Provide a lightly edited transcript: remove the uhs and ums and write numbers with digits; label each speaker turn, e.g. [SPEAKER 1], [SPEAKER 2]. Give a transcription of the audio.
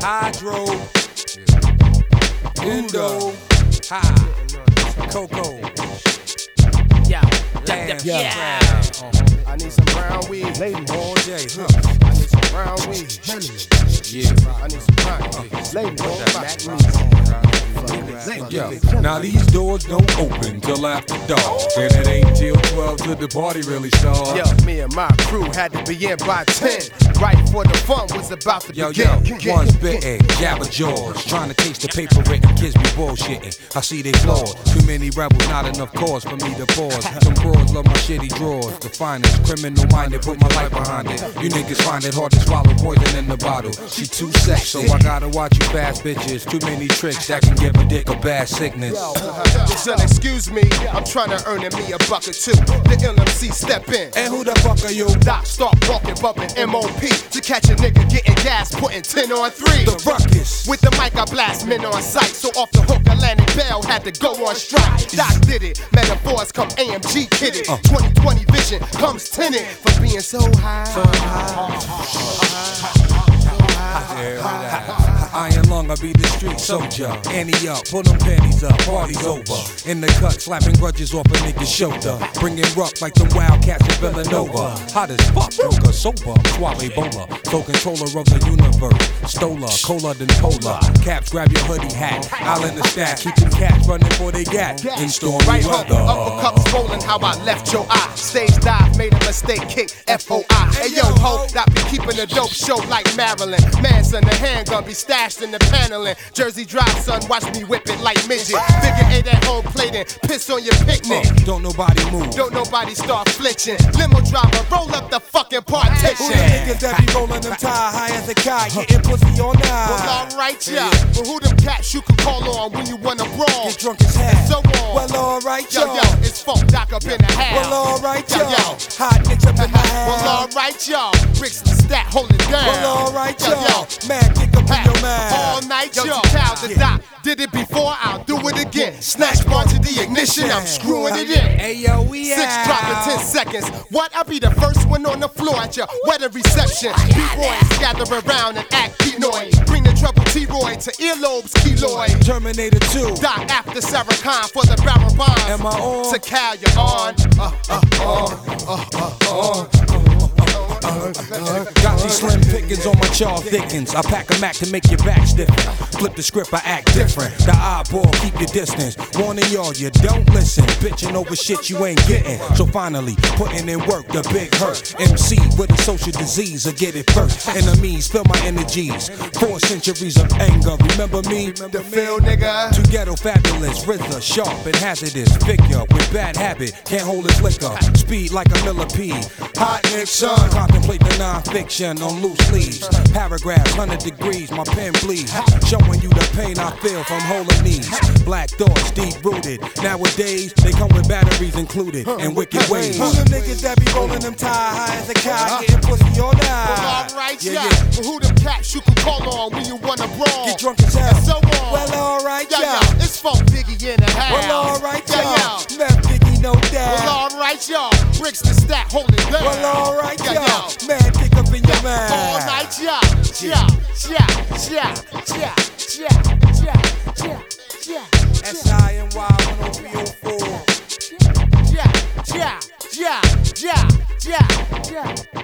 [SPEAKER 1] Hydro, Undo, Ha, Coco.
[SPEAKER 2] Yeah. I need some brown weed, lady.
[SPEAKER 1] All day, huh?
[SPEAKER 2] I need some brown weed.
[SPEAKER 1] Yeah.
[SPEAKER 2] I need some brown weed, lady.
[SPEAKER 1] Yo, now these doors don't open till after dark, and it ain't till 12 till the party really starts.
[SPEAKER 2] Yo, me and my crew had to be in by 10, right before the fun was about to begin.
[SPEAKER 1] One spitting, jabber jaws, trying to taste the paper written, kids be bullshitting. I see they flaws, too many rebels, not enough cause for me to pause. Some broads love my shitty drawers, the finest, criminal minded, put my life behind it. You niggas find it hard to swallow poison in the bottle. She too sexy, so I gotta watch you fast bitches. Too many tricks that can give a dick a bad sickness.
[SPEAKER 2] Son, excuse me, I'm trying to earn me a buck or two. The LMC step in.
[SPEAKER 1] And who the fuck are you?
[SPEAKER 2] Doc start walking, bumping MOP to catch a nigga getting gas, putting 10 on 3.
[SPEAKER 1] The ruckus.
[SPEAKER 2] With the mic, I blast men on sight. So off the hook, Atlantic Bell had to go on strike. Doc did it. Metaphors come AMG kidded. 2020 vision comes tinted for being so high.
[SPEAKER 1] Iron lung, I be the street soldier. Annie up, pull them panties up, party's over. In the cut, slapping grudges off a nigga's shoulder. Bringing rock like them wildcats in Villanova. Hot as fuck, broker, sober, suave bowler. Sole controller of the universe. Stoler, cola than polar. Caps, grab your hoodie hat. I'll in the stack, keep them cats running for they gat. In stormy
[SPEAKER 2] right hook,
[SPEAKER 1] weather.
[SPEAKER 2] uppercuts rolling, how I left your eye. Stage dive, made a mistake, kick, FOI. Hey yo, ho, that be keeping a dope show like Maryland. Manson, the handgun be stashed in the paneling. Jersey Drive, son, watch me whip it like midget. Figure 8 at home plating, piss on your picnic.
[SPEAKER 1] Don't nobody move.
[SPEAKER 2] Don't nobody start flinching. Limo driver, roll up the fucking partition.
[SPEAKER 1] Who the niggas that be rolling them tie high as a kite, getting pussy all night?
[SPEAKER 2] Well, alright, yeah. But who them cats you can call on when you wanna brawl?
[SPEAKER 1] Get drunk as hell.
[SPEAKER 2] And so on.
[SPEAKER 1] Well, alright,
[SPEAKER 2] Yo,
[SPEAKER 1] yo.
[SPEAKER 2] it's Funk Doc up in the house.
[SPEAKER 1] Well, alright, yo.
[SPEAKER 2] Yo.
[SPEAKER 1] Hot nicks up in the house.
[SPEAKER 2] Well, alright, yo. Bricks the stat, hold it down.
[SPEAKER 1] Well, alright, yo.
[SPEAKER 2] Yo.
[SPEAKER 1] Man, kick up in your mind.
[SPEAKER 2] All night, yo. Cow the Doc. Did it before, I'll do it again. Snatch bar to the ignition, I'm screwing it in.
[SPEAKER 1] Hey, yo, we
[SPEAKER 2] 6 drop in 10 seconds. What? I'll be the first one on the floor at your wedding reception. B-boys gather around and act Pinoy. Bring the trouble T-Roy to earlobes, keloid.
[SPEAKER 1] Terminator 2.
[SPEAKER 2] Doc after Sarah Khan for the barrel bombs.
[SPEAKER 1] Am I on?
[SPEAKER 2] To Cal, you're on.
[SPEAKER 1] Got these slim pickings on my chaw thickens. I pack a Mac to make your back stiffen. Flip the script, I act different. The eyeball, keep your distance. Warning y'all, you don't listen. Bitching over shit you ain't getting. So finally, putting in work, the big hurt. MC with a social disease, I get it first. Enemies, feel my energies. 4 centuries of anger, remember me?
[SPEAKER 2] The feel, nigga.
[SPEAKER 1] Too ghetto, fabulous, RZA, sharp and hazardous. Figure with bad habit, can't hold his liquor. Speed like a millipede. Hot Nixon, contemplate the non-fiction on loose leaves. Paragraphs, 100 degrees, my pen bleeds. Showing you the pain I feel from holding knees. Black thoughts, deep rooted. Nowadays, they come with batteries included and wicked ways. Who them niggas that be rolling them tie high as a kite, getting pussy all night?
[SPEAKER 2] Well, alright, yeah. But who them cats you can call on when you wanna brawl?
[SPEAKER 1] Get drunk as hell.
[SPEAKER 2] And so on.
[SPEAKER 1] Well, alright,
[SPEAKER 2] yo.
[SPEAKER 1] yo.
[SPEAKER 2] It's Funk Biggie in the house.
[SPEAKER 1] Well, alright, yo.
[SPEAKER 2] Yo.
[SPEAKER 1] Left Biggie, no doubt.
[SPEAKER 2] Well, alright, yo. Bricks the stack, hold it down.
[SPEAKER 1] Well, alright, yo.
[SPEAKER 2] Yo.
[SPEAKER 1] Man, kick up in your mind.
[SPEAKER 2] All night, yo.
[SPEAKER 1] SINY 10304.
[SPEAKER 2] Yeah.